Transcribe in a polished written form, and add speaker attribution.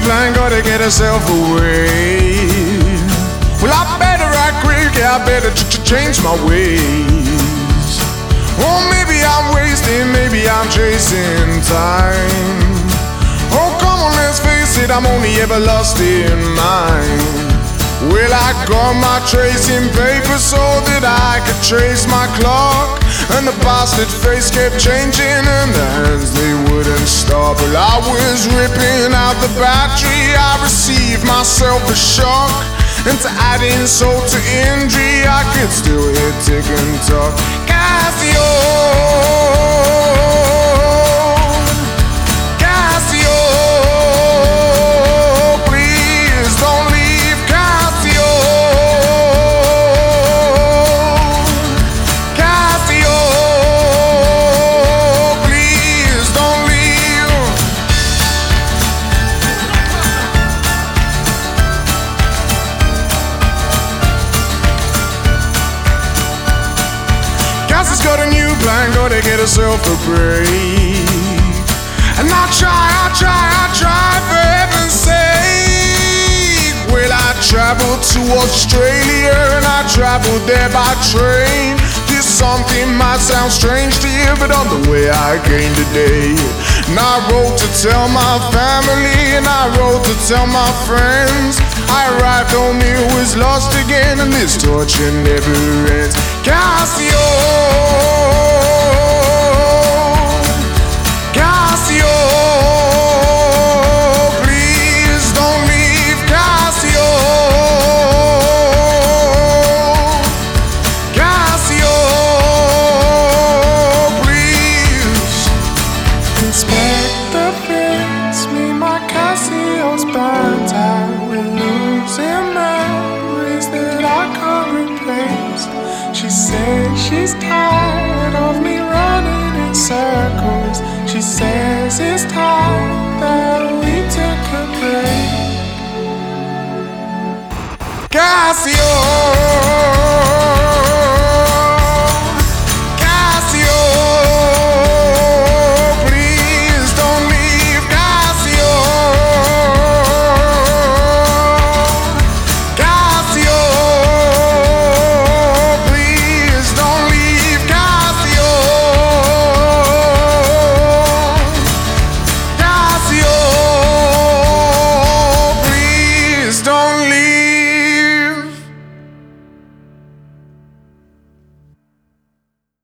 Speaker 1: plan, gotta get herself away. Well, I better act quick, yeah, I better change my ways. Oh, maybe I'm wasting, maybe I'm chasing time. Oh, come on, let's face it, I'm only ever lost in mine. Well, I got my tracing paper so that I could trace my clock. And the bastard face kept changing and the hands, they wouldn't stop. Well, I was ripping out the battery, I received myself a shock. And to add insult to injury, I could still hear tick and talk. Casio, Casio, please don't leave. Casio, Casio, please don't leave. Cassie's got a new plan, gotta get herself a break. And I try, for heaven's sake. Well, I traveled to Australia and I traveled there by train. This something might sound strange to you, but on the way I came today. And I wrote to tell my family and I wrote to tell my friends. I arrived home, it was lost again, and this torture never ends. Casio, Casio, please don't leave. Casio, Casio, please.
Speaker 2: Inspector fix me, my Casio's burnt out. We're losing memories that I can't replace. She says she's tired of me running in circles. She says it's time that we took a break.
Speaker 1: Casio.